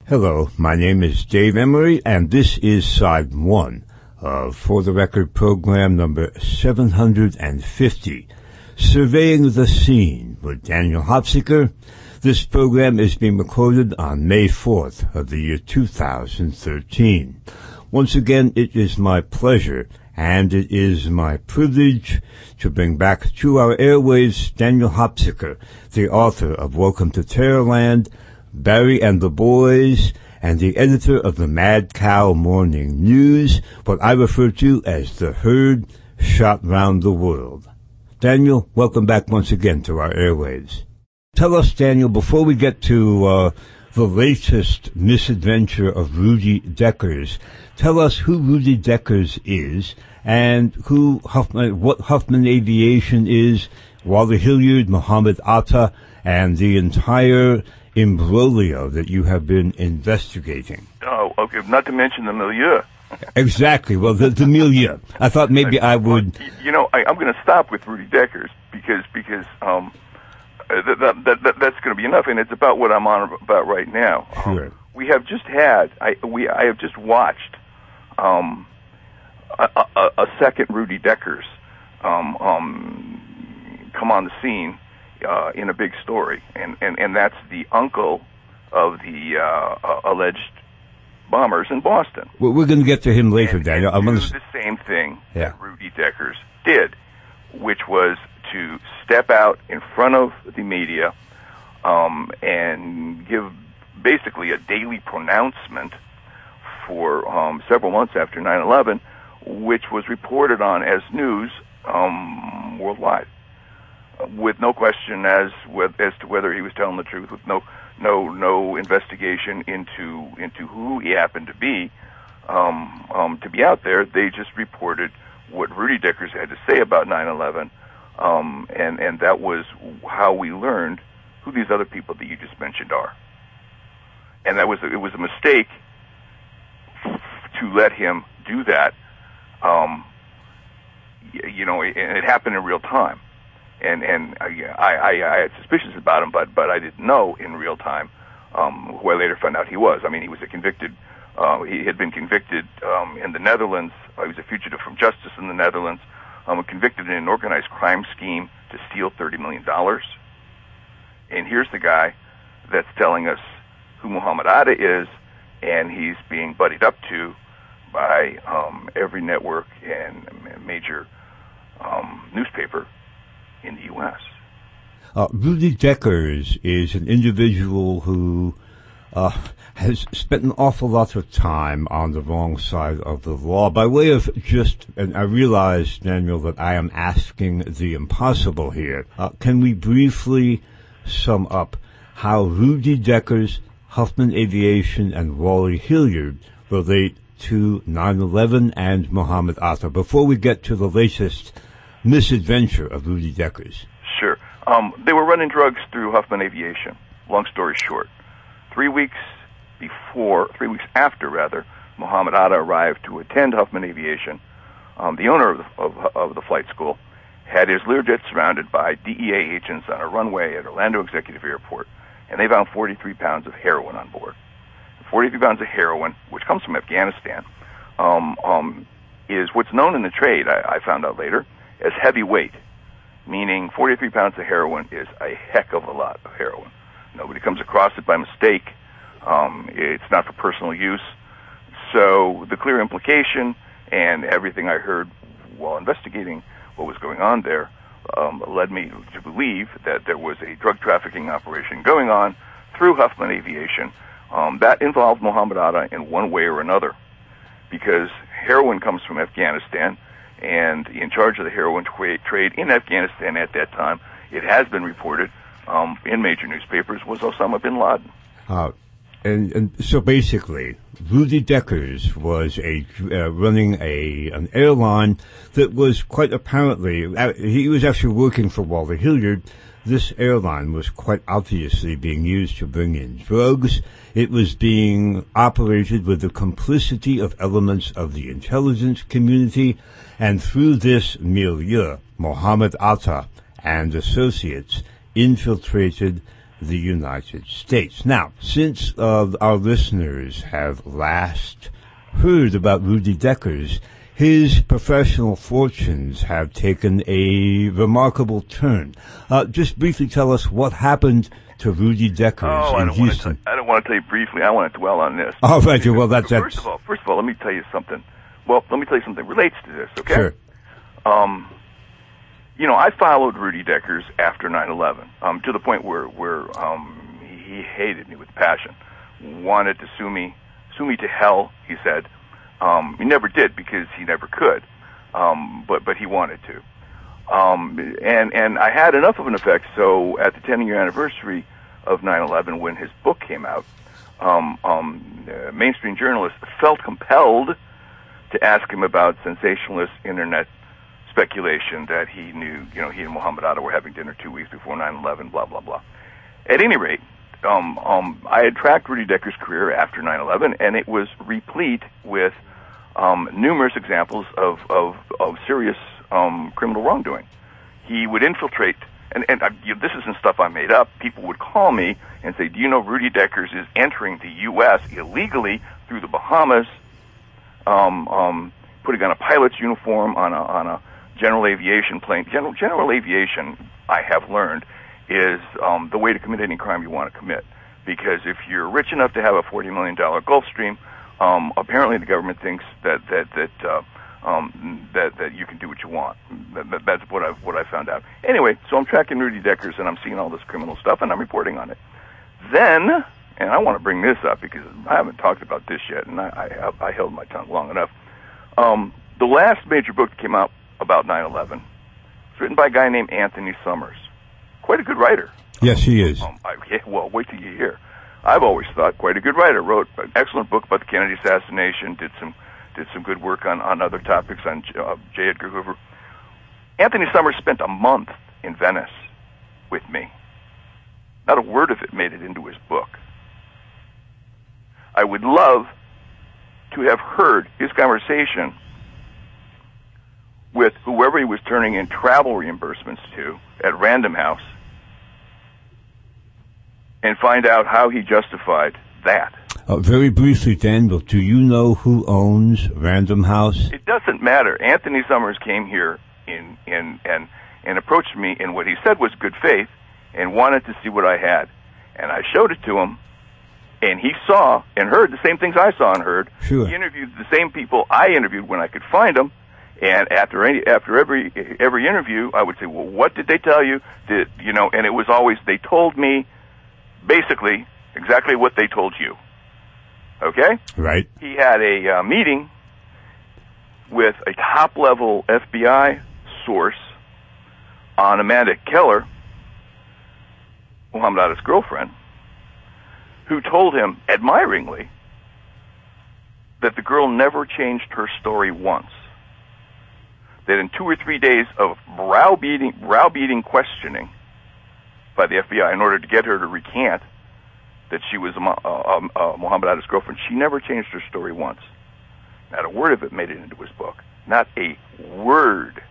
Hello, my name is Dave Emery, and this is Side 1 of For the Record program number 750, Surveying the Scene with Daniel Hopsicker. This program is being recorded on May 4th of the year 2013. Once again, it is my pleasure and it is my privilege to bring back to our airwaves Daniel Hopsicker, the author of Welcome to Terrorland, Barry and the Boys, and the editor of the Mad Cow Morning News, what I refer to as the Herd Shot Round the World. Daniel, welcome back once again to our airwaves. Tell us, Daniel, before we get to the latest misadventure of Rudy Deckers, tell us who Rudy Deckers is and what Huffman Aviation is, Wally Hilliard, Muhammad Atta, and the entire imbroglio that you have been investigating. Oh, okay. Not to mention the milieu. Exactly. Well, the milieu. I thought maybe I would. You know, I'm going to stop with Rudy Deckers because that's going to be enough, and it's about what I'm on about right now. Sure. We have just had. I have just watched a second Rudy Deckers come on the scene. In a big story, and that's the uncle of the alleged bombers in Boston. Well, we're going to get to him later, Daniel. I'm going to do the same thing that Rudy Deckers did, which was to step out in front of the media and give basically a daily pronouncement for several months after 9/11, which was reported on as news worldwide, with no question as to whether he was telling the truth, with no investigation into who he happened to be out there. They just reported what Rudy Deckers had to say about 9/11, and that was how we learned who these other people that you just mentioned are. And it was a mistake to let him do that. You know, and it happened in real time. And I had suspicions about him, but I didn't know in real time who I later found out he was. I mean, he was he had been convicted in the Netherlands. He was a fugitive from justice in the Netherlands, convicted in an organized crime scheme to steal $30 million. And here's the guy that's telling us who Muhammad Atta is, and he's being buddied up to by every network and major newspaper in the U.S. Rudy Deckers is an individual who has spent an awful lot of time on the wrong side of the law. By way of and I realize, Daniel, that I am asking the impossible here. Can we briefly sum up how Rudy Deckers, Huffman Aviation, and Wally Hilliard relate to 9/11 and Muhammad Atta before we get to the latest misadventure of Rudy Deckers? Sure. They were running drugs through Huffman Aviation. Long story short, 3 weeks after, Muhammad Atta arrived to attend Huffman Aviation. The owner of the flight school had his Learjet surrounded by DEA agents on a runway at Orlando Executive Airport, and they found 43 pounds of heroin on board. 43 pounds of heroin, which comes from Afghanistan, is what's known in the trade, I found out later, as heavyweight, meaning 43 pounds of heroin is a heck of a lot of heroin. Nobody comes across it by mistake. It's not for personal use. So the clear implication and everything I heard while investigating what was going on there led me to believe that there was a drug trafficking operation going on through Huffman Aviation that involved Muhammad Atta in one way or another, because heroin comes from Afghanistan, and in charge of the heroin trade in Afghanistan at that time, it has been reported in major newspapers, was Osama bin Laden. And so basically, Rudy Deckers was running an airline that was quite apparently, he was actually working for Wally Hilliard. This airline was quite obviously being used to bring in drugs. It was being operated with the complicity of elements of the intelligence community, and through this milieu, Muhammad Atta and associates infiltrated the United States. Now, since our listeners have last heard about Rudy Deckers, his professional fortunes have taken a remarkable turn. Just briefly tell us what happened to Rudy Deckers in Houston. I don't want to tell you briefly. I want to dwell on this. Oh, right. Well, that's... First of all, let me tell you something. Well, let me tell you something that relates to this, okay? Sure. I followed Rudy Deckers after 9/11, to the point where he hated me with passion, wanted to sue me to hell, he said. He never did because he never could, but he wanted to. And I had enough of an effect, so at the 10-year anniversary of 9/11, when his book came out, mainstream journalists felt compelled to ask him about sensationalist internet speculation that he knew, he and Muhammad Atta were having dinner 2 weeks before 9/11, blah, blah, blah. At any rate, I had tracked Rudy Deckers' career after 9/11, and it was replete with numerous examples of serious criminal wrongdoing. He would infiltrate, and this isn't stuff I made up. People would call me and say, "Do you know Rudy Deckers is entering the U.S. illegally through the Bahamas, putting on a pilot's uniform on a general aviation plane?" General aviation, I have learned, is the way to commit any crime you want to commit. Because if you're rich enough to have a $40 million Gulfstream, apparently the government thinks that you can do what you want. That's what I found out. Anyway, so I'm tracking Rudy Deckers, and I'm seeing all this criminal stuff, and I'm reporting on it. Then, and I want to bring this up because I haven't talked about this yet, and I held my tongue long enough. The last major book that came out about 9/11 was written by a guy named Anthony Summers. Quite a good writer. Yes, he is. Well, wait till you hear. I've always thought quite a good writer. Wrote an excellent book about the Kennedy assassination. Did some good work on other topics, on J. Edgar Hoover. Anthony Summers spent a month in Venice with me. Not a word of it made it into his book. I would love to have heard his conversation with whoever he was turning in travel reimbursements to at Random House and find out how he justified that. Very briefly, Daniel, do you know who owns Random House? It doesn't matter. Anthony Summers came here and approached me in what he said was good faith and wanted to see what I had. And I showed it to him, and he saw and heard the same things I saw and heard. Sure. He interviewed the same people I interviewed when I could find them. And after every interview, I would say, "Well, what did they tell you?" And it was always, they told me basically exactly what they told you. Okay? Right. He had a meeting with a top-level FBI source on Amanda Keller, Muhammad Atta's girlfriend, who told him admiringly that the girl never changed her story once. That in 2 or 3 days of browbeating questioning by the FBI in order to get her to recant that she was Muhammad Atta's girlfriend, she never changed her story once. Not a word of it made it into his book. Not a word.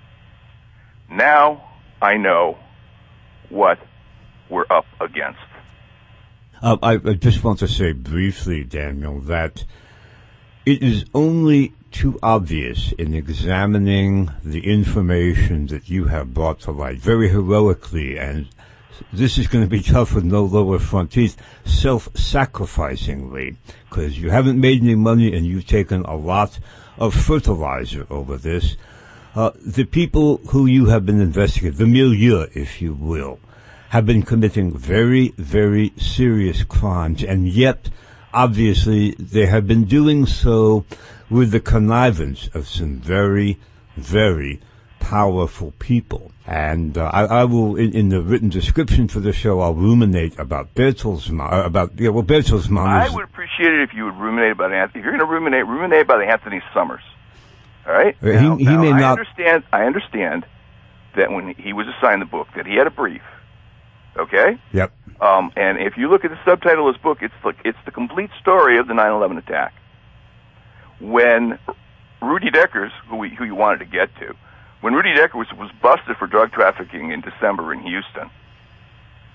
Now I know what we're up against. I just want to say briefly, Daniel, that it is only too obvious in examining the information that you have brought to light very heroically, and this is going to be tough with no lower front teeth, self-sacrificingly, because you haven't made any money and you've taken a lot of fertilizer over this. The people who you have been investigating, the milieu, if you will, have been committing very, very serious crimes, and yet, obviously, they have been doing so with the connivance of some very, very powerful people. And I will, in the written description for the show, I'll ruminate about Bertelsmann. Bertelsmann. I would appreciate it if you would ruminate about Anthony. If you're going to ruminate about Anthony Summers. All right. He may not. I understand that when he was assigned the book, that he had a brief. Okay. Yep. And if you look at the subtitle of his book, it's the complete story of the 9/11 attack. When Rudy Deckers, who you wanted to get to, when Rudy Deckers was busted for drug trafficking in December in Houston,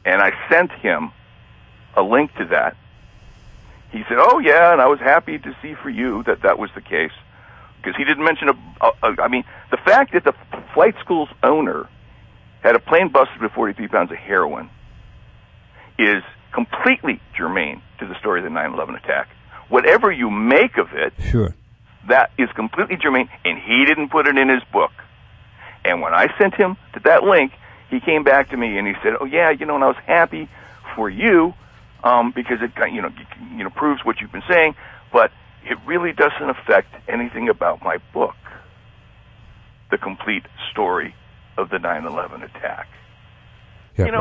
and I sent him a link to that. He said, "Oh yeah," and I was happy to see for you that that was the case, because he didn't mention I mean, the fact that the flight school's owner had a plane busted with 43 pounds of heroin is completely germane to the story of the 9/11 attack. Whatever you make of it, sure, that is completely germane, and he didn't put it in his book. And when I sent him to that link, he came back to me and he said, "Oh yeah, and I was happy for you because it proves what you've been saying, but it really doesn't affect anything about my book, The Complete Story of the 9/11 Attack." Yeah,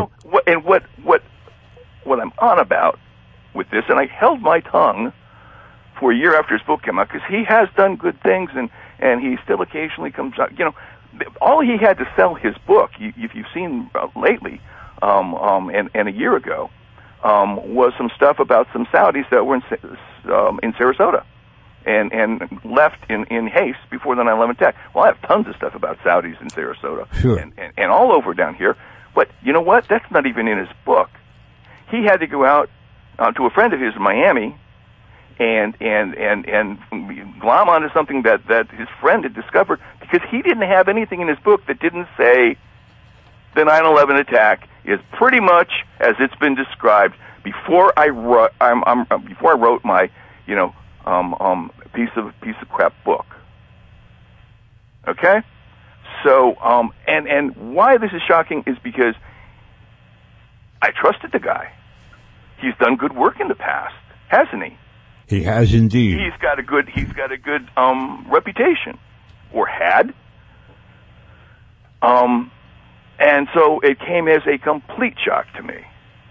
What I'm on about with this, and I held my tongue for a year after his book came out, because he has done good things, and he still occasionally comes out. All he had to sell his book, if you've seen lately, and a year ago, was some stuff about some Saudis that were in Sarasota, and left in haste before the 9/11 attack. Well, I have tons of stuff about Saudis in Sarasota, sure, and all over down here. But you know what? That's not even in his book. He had to go out to a friend of his in Miami and glom onto something that his friend had discovered, because he didn't have anything in his book that didn't say the 9/11 attack is pretty much as it's been described before I wrote my piece of crap book. Okay, so and why this is shocking is because I trusted the guy. He's done good work in the past, hasn't he? He has indeed. He's got a good reputation, or had. And so it came as a complete shock to me.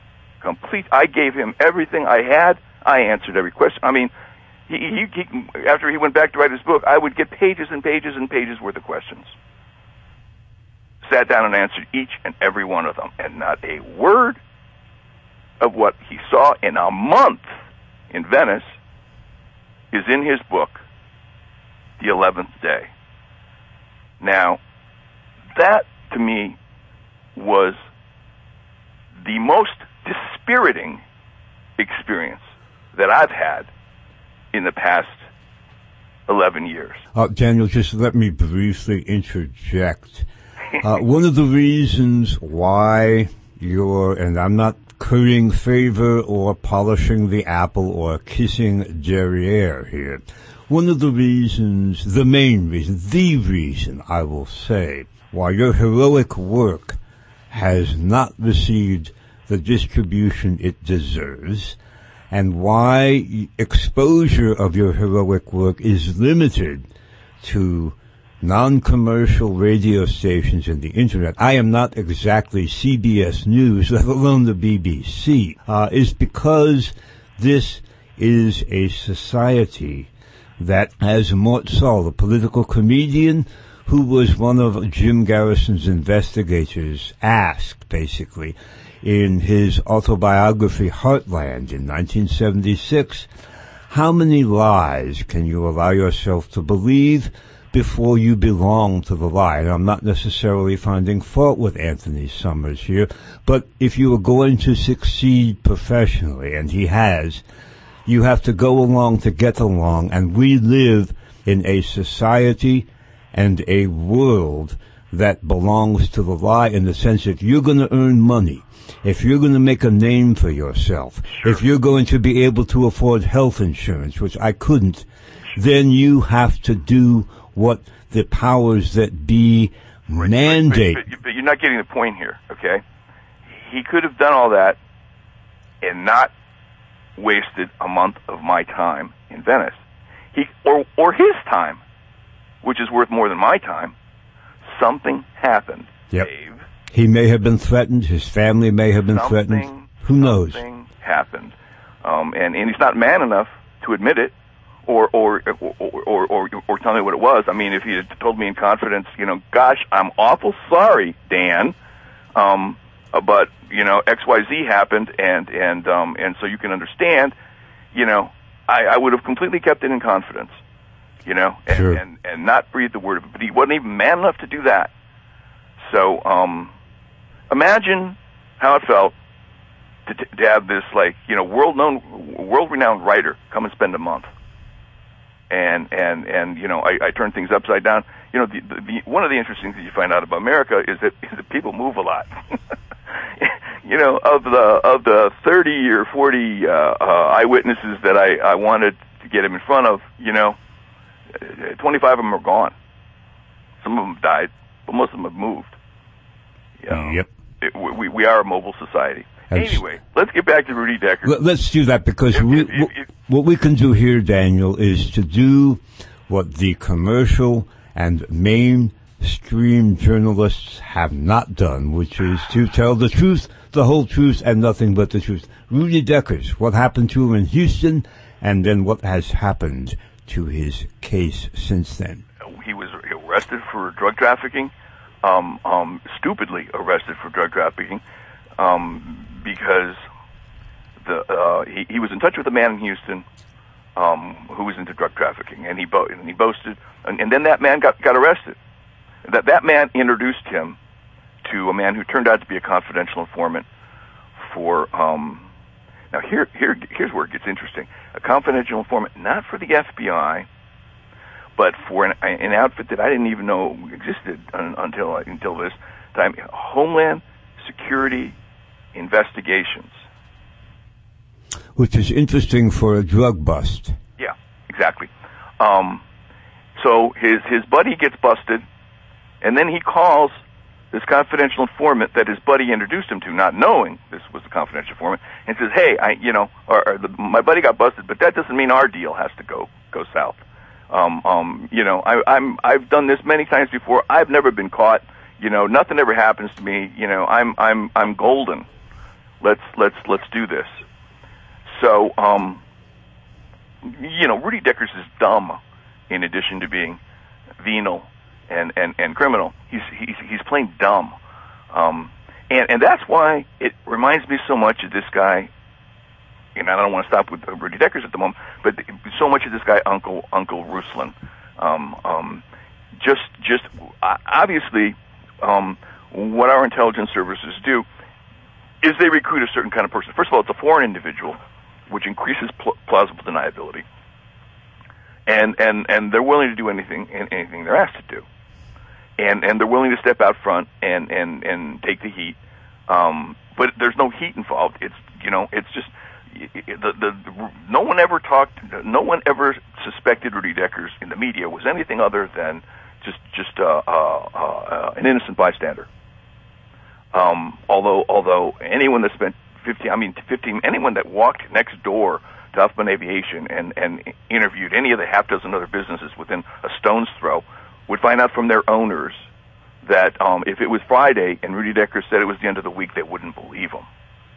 I gave him everything I had. I answered every question. I mean, he after he went back to write his book, I would get pages and pages and pages worth of questions. Sat down and answered each and every one of them, and not a word of what he saw in a month in Venice is in his book, The 11th Day. Now, that to me was the most dispiriting experience that I've had in the past 11 years. Daniel, just let me briefly interject. One of the reasons why and I'm not currying favor or polishing the apple or kissing derriere here. One of the reasons, the main reason, the reason, I will say, why your heroic work has not received the distribution it deserves, and why exposure of your heroic work is limited to non-commercial radio stations and the internet, I am not exactly CBS News, let alone the BBC, is because this is a society that, as Mort Sahl, the political comedian who was one of Jim Garrison's investigators, asked, basically, in his autobiography Heartland in 1976, how many lies can you allow yourself to believe before you belong to the lie? And I'm not necessarily finding fault with Anthony Summers here, but if you are going to succeed professionally, and he has, you have to go along to get along, and we live in a society and a world that belongs to the lie, in the sense that if you're going to earn money, if you're going to make a name for yourself, sure, if you're going to be able to afford health insurance, which I couldn't, then you have to do what the powers that be mandate. But you're not getting the point here, okay? He could have done all that and not wasted a month of my time in Venice. Or his time, which is worth more than my time. Something happened, yep. Dave. He may have been threatened. His family may have been threatened. Who knows? Something happened. And he's not man enough to admit it. Or tell me what it was. I mean, if he had told me in confidence, gosh, I'm awful sorry, Dan, but XYZ happened, and so you can understand, I would have completely kept it in confidence, sure, and not breathed the word of it. But he wasn't even man enough to do that. So imagine how it felt to have this, like, you know, world-renowned writer come and spend a month. And you know, I turn things upside down. You know, one of the interesting things you find out about America is that people move a lot. You know, of the 30 or 40 eyewitnesses that I wanted to get him in front of, you know, 25 of them are gone. Some of them died, but most of them have moved. You know, yep. We are a mobile society. Anyway, let's get back to Rudy Decker. Let's do that, because what we can do here, Daniel, is to do what the commercial and mainstream journalists have not done, which is to tell the truth, the whole truth, and nothing but the truth. Rudy Deckers, what happened to him in Houston, and then what has happened to his case since then. He was arrested for drug trafficking, stupidly arrested for drug trafficking, because he was in touch with a man in Houston who was into drug trafficking, and he boasted, and then that man got arrested. That man introduced him to a man who turned out to be a confidential informant for. Now here's where it gets interesting. A confidential informant, not for the FBI, but for an outfit that I didn't even know existed until this time. Homeland Security Investigations. Which is interesting for a drug bust. Yeah, exactly. So his buddy gets busted, and then he calls this confidential informant that his buddy introduced him to, not knowing this was a confidential informant, and says, "Hey, my buddy got busted, but that doesn't mean our deal has to go south. You know, I've done this many times before. I've never been caught. You know, nothing ever happens to me. You know, I'm golden. Let's do this." So, you know, Rudy Deckers is dumb, in addition to being venal and criminal. He's plain dumb, and that's why it reminds me so much of this guy. And I don't want to stop with Rudy Deckers at the moment, but so much of this guy, Uncle Ruslan. Just obviously, what our intelligence services do is they recruit a certain kind of person. First of all, it's a foreign individual, which increases plausible deniability, and they're willing to do anything they're asked to do, and they're willing to step out front and take the heat. But there's no heat involved. It's, you know, it's just no one ever suspected Rudy Deckers in the media was anything other than just an innocent bystander. Although anyone that spent 15, anyone that walked next door to Huffman Aviation and interviewed any of the half dozen other businesses within a stone's throw would find out from their owners that if it was Friday and Rudy Deckers said it was the end of the week, they wouldn't believe him.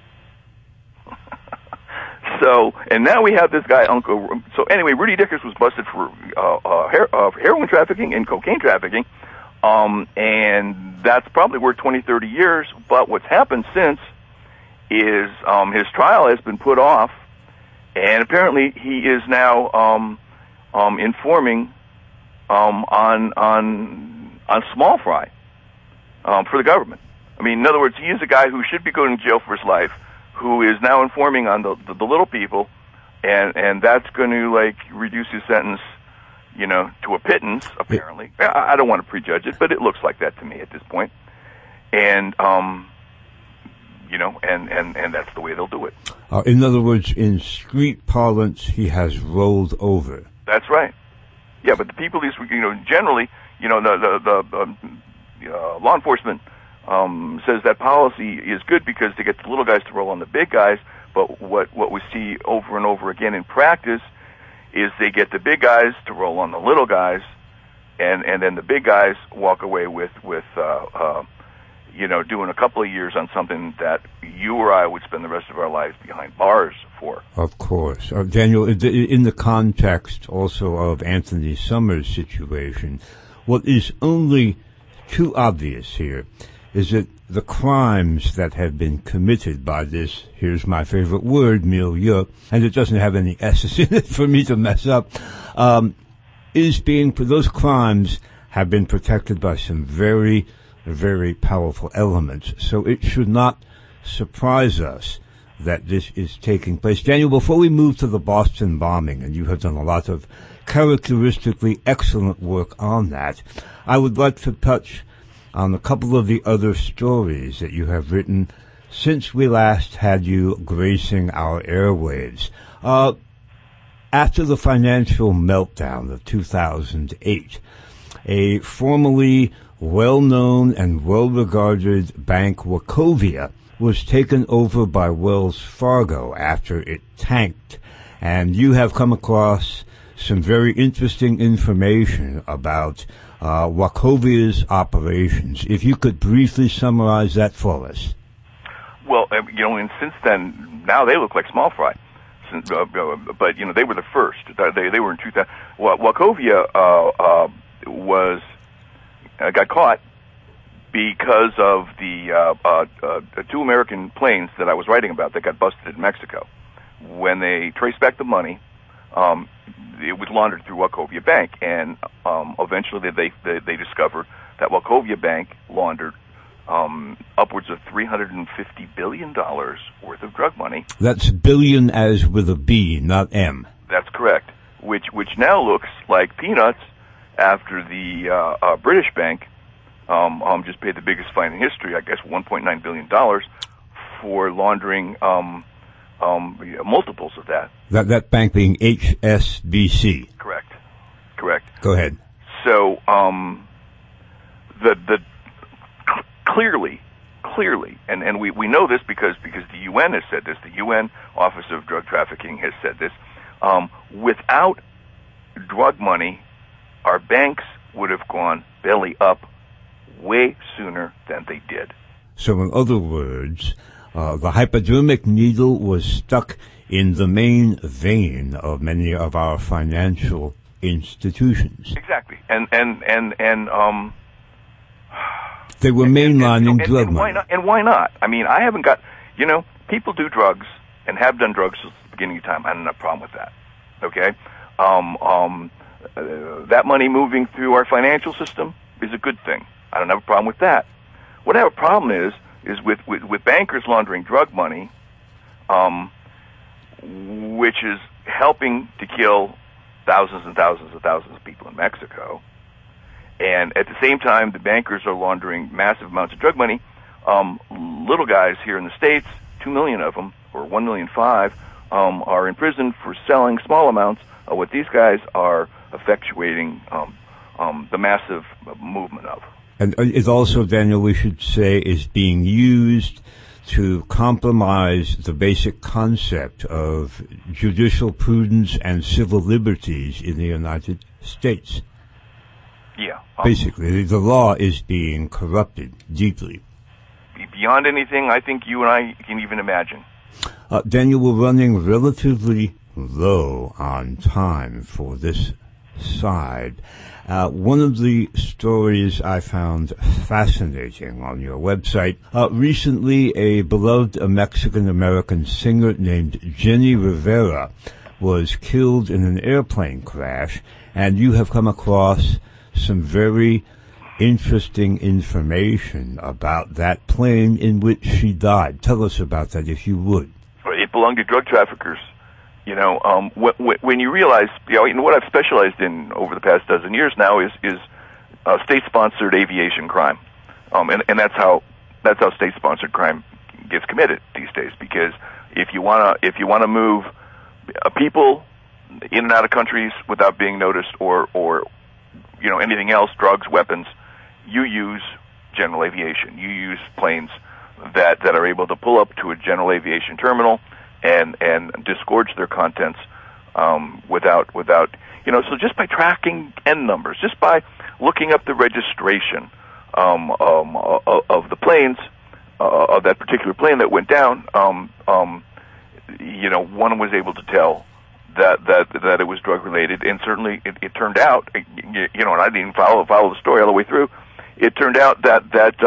So, and now we have this guy, Uncle. So anyway, Rudy Deckers was busted for heroin trafficking and cocaine trafficking, and that's probably worth 20, 30 years. But what's happened since is his trial has been put off, and apparently he is now informing on small fry for the government. I mean, in other words, he is a guy who should be going to jail for his life, who is now informing on the little people, and that's going to, like, reduce his sentence, you know, to a pittance, apparently. I don't want to prejudge it, but it looks like that to me at this point. And, you know, and that's the way they'll do it. In other words, in street parlance, he has rolled over. That's right. Yeah, but the people, you know, generally, you know, the law enforcement says that policy is good because they get the little guys to roll on the big guys, but what we see over and over again in practice is they get the big guys to roll on the little guys, and then the big guys walk away with you know, doing a couple of years on something that you or I would spend the rest of our lives behind bars for. Of course. Daniel, in the context also of Anthony Summers' situation, what is only too obvious here is that the crimes that have been committed by this, here's my favorite word, milieu, and it doesn't have any S's in it for me to mess up, those crimes have been protected by some very, very powerful elements. So it should not surprise us that this is taking place. Daniel, before we move to the Boston bombing, and you have done a lot of characteristically excellent work on that, I would like to touch on a couple of the other stories that you have written since we last had you gracing our airwaves. After the financial meltdown of 2008, a formerly well-known and well-regarded bank, Wachovia, was taken over by Wells Fargo after it tanked. And you have come across some very interesting information about Wachovia's operations. If you could briefly summarize that for us. Well, and since then, now they look like small fry. But, they were the first. They were in 2000. Wachovia got caught because of the two American planes that I was writing about that got busted in Mexico. When they traced back the money, it was laundered through Wachovia Bank, and eventually they discovered that Wachovia Bank laundered upwards of $350 billion worth of drug money. That's billion as with a B, not M. That's correct. Which now looks like peanuts after the British bank just paid the biggest fine in history, I guess $1.9 billion for laundering multiples of that. That bank being HSBC. Correct. Go ahead. So the clearly, and we know this because the UN has said this, the UN Office of Drug Trafficking has said this, without drug money, our banks would have gone belly up way sooner than they did. So in other words, the hypodermic needle was stuck in the main vein of many of our financial institutions. Exactly. And they were mainlining drug money. Why not? I mean, I haven't got, people do drugs and have done drugs since the beginning of time. I don't have a problem with that. Okay? That money moving through our financial system is a good thing. I don't have a problem with that. What I have a problem is with bankers laundering drug money, which is helping to kill thousands and thousands and thousands of people in Mexico. And at the same time, the bankers are laundering massive amounts of drug money. Little guys here in the States, 2 million of them, or 1.5 million, are in prison for selling small amounts of what these guys are effectuating the massive movement of. And it also, Daniel, we should say, is being used to compromise the basic concept of judicial prudence and civil liberties in the United States. Yeah. Basically, the law is being corrupted deeply. Beyond anything I think you and I can even imagine. Daniel, we're running relatively low on time for this side. One of the stories I found fascinating on your website, recently a beloved Mexican-American singer named Jenny Rivera was killed in an airplane crash, and you have come across some very interesting information about that plane in which she died. Tell us about that, if you would. It belonged to drug traffickers. When you realize, what I've specialized in over the past dozen years now is state-sponsored aviation crime, and that's how state-sponsored crime gets committed these days. Because if you wanna move people in and out of countries without being noticed, or anything else, drugs, weapons, you use general aviation. You use planes that are able to pull up to a general aviation terminal and disgorge their contents without so just by tracking N numbers, just by looking up the registration of the planes of that particular plane that went down, one was able to tell that it was drug related, and certainly it turned out, and I didn't even follow the story all the way through. It turned out that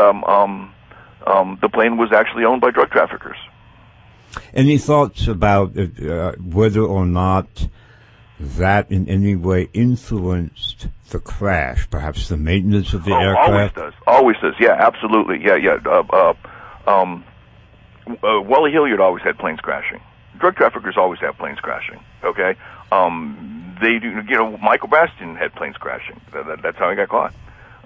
the plane was actually owned by drug traffickers. Any thoughts about whether or not that in any way influenced the crash, perhaps the maintenance of the aircraft? Always does. Yeah, absolutely. Yeah. Wally Hilliard always had planes crashing. Drug traffickers always have planes crashing. Okay, they do. You know, Michael Bastian had planes crashing. That's how he got caught.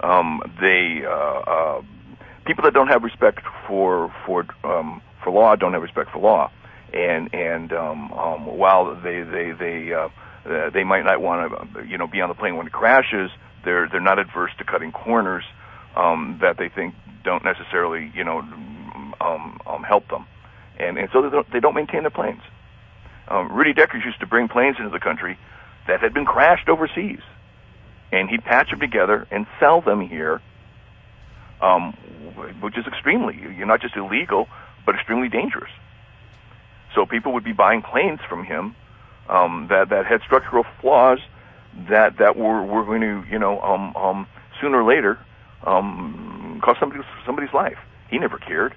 People that don't have respect for law don't have respect for law, and while they might not want to be on the plane when it crashes, they're not adverse to cutting corners that they think don't necessarily help them, and so they don't maintain their planes. Rudy Deckers used to bring planes into the country that had been crashed overseas, and he'd patch them together and sell them here, which is not just illegal, but extremely dangerous. So people would be buying planes from him that had structural flaws that were going to sooner or later cost somebody's life. He never cared,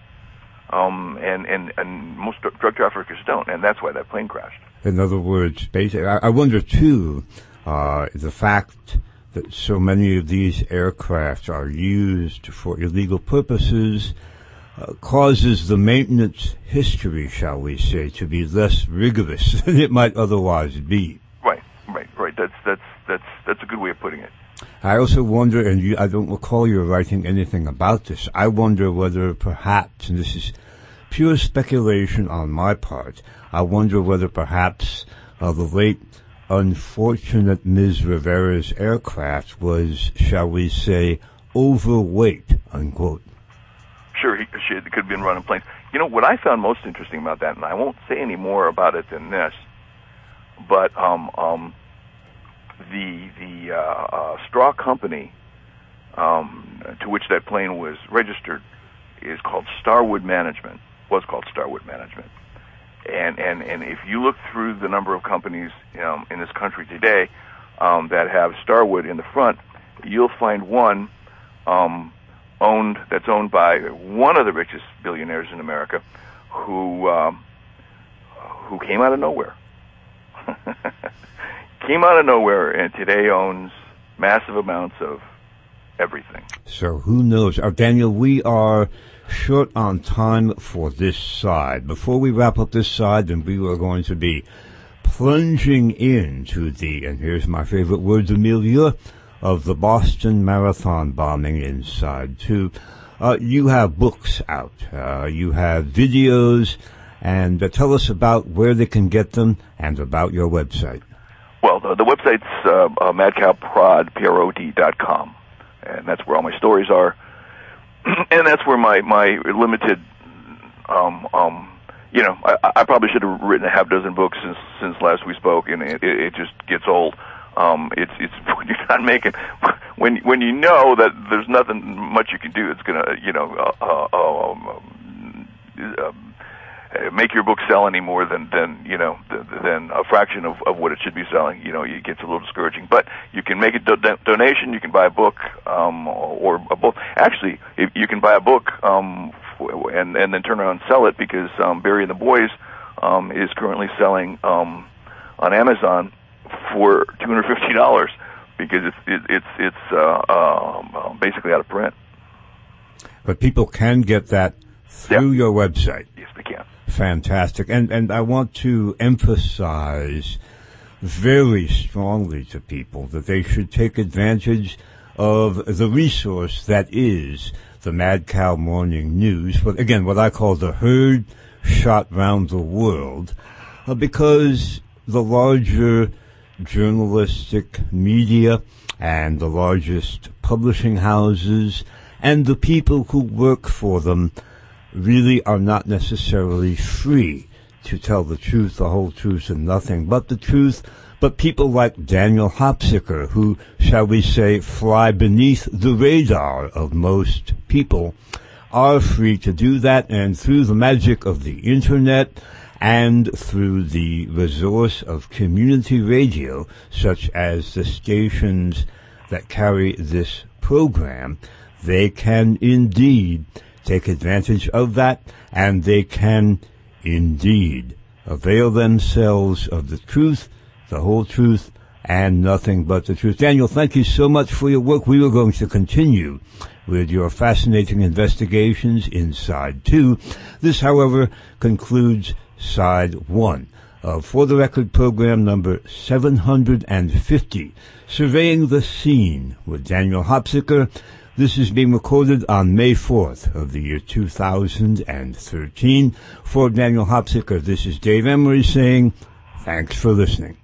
and most drug traffickers don't, and that's why that plane crashed. In other words, basically, I wonder too the fact that so many of these aircraft are used for illegal purposes causes the maintenance history, shall we say, to be less rigorous than it might otherwise be. Right. That's a good way of putting it. I also wonder, and I don't recall you writing anything about this, I wonder whether perhaps, and this is pure speculation on my part, I wonder whether perhaps the late unfortunate Ms. Rivera's aircraft was, shall we say, overweight, unquote. Sure, she could have been running planes. You know, what I found most interesting about that, and I won't say any more about it than this, but the straw company to which that plane was registered is called Starwood Management, was called Starwood Management. And if you look through the number of companies in this country today that have Starwood in the front, you'll find one that's owned by one of the richest billionaires in America, who came out of nowhere. Came out of nowhere, and today owns massive amounts of everything. So who knows? Daniel, we are short on time for this side. Before we wrap up this side, then we are going to be plunging into and here's my favorite words, Amelia, of the Boston Marathon bombing inside too. You have books out. You have videos, and tell us about where they can get them and about your website. Well, the website's madcowprod.com, and that's where all my stories are, and that's where my limited, I probably should have written a half dozen books since last we spoke, and it just gets old. It's when you're not making, when you know that there's nothing much you can do, it's gonna, make your book sell any more than a fraction of what it should be selling. It gets a little discouraging. But you can make a donation. You can buy a book, or a book. Actually, you can buy a book and then turn around and sell it, because Barry and the Boys is currently selling on Amazon for $250 because it's basically out of print. But people can get that through your website. Yes, they can. Fantastic. And I want to emphasize very strongly to people that they should take advantage of the resource that is the Mad Cow Morning News, but again, what I call the herd shot round the world, because the larger journalistic media and the largest publishing houses and the people who work for them really are not necessarily free to tell the truth, the whole truth, and nothing but the truth. But people like Daniel Hopsicker, who, shall we say, fly beneath the radar of most people, are free to do that, and through the magic of the Internet and through the resource of community radio, such as the stations that carry this program, they can indeed take advantage of that, and they can indeed avail themselves of the truth, the whole truth, and nothing but the truth. Daniel, thank you so much for your work. We are going to continue with your fascinating investigations in Side 2. This, however, concludes Side 1 of For the Record program number 750, Surveying the Scene with Daniel Hopsicker. This is being recorded on May 4th of the year 2013. For Daniel Hopsicker, this is Dave Emery saying, thanks for listening.